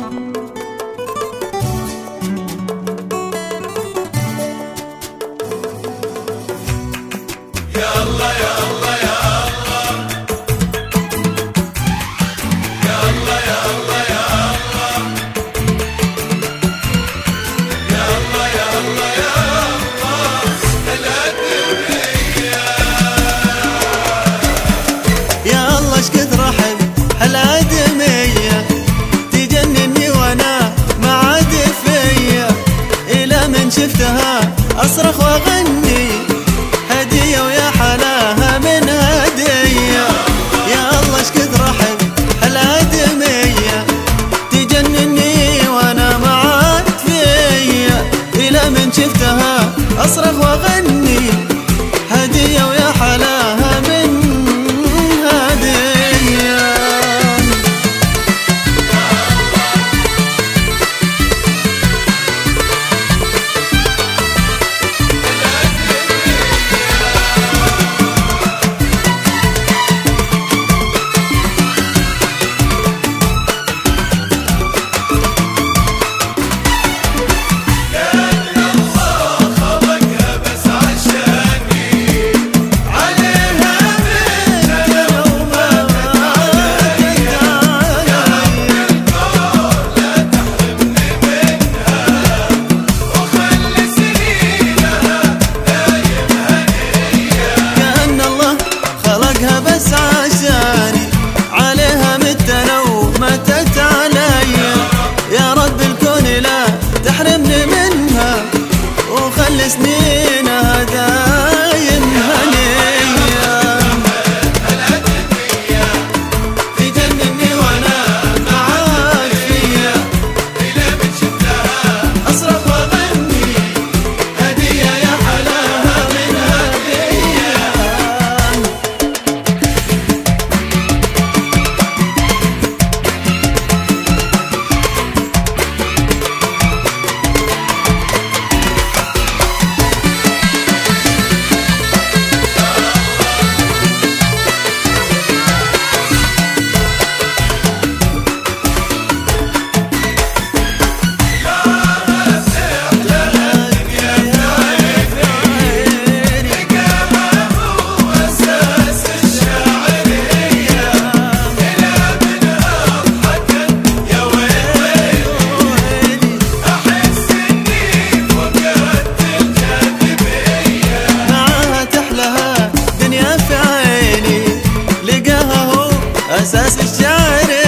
شفتها أصرخ وأغني هدية ويا حلاها من هدية. يا الله اش كثر أحب هالآدمية تجنني وأنا معاك فيا. إلى من شفتها أصرخ وأغني هدية ويا حلاها من هدية. بس عشاني عليها مت لو ماتت عليا. يا رب الكون لا تحرمني منها وخلي سنينها دايم هنية. تجنني وانا معاك فيا. إلى من شفتها أصرخ وأغني هدية يا حلاها من هدية. أساس الشعر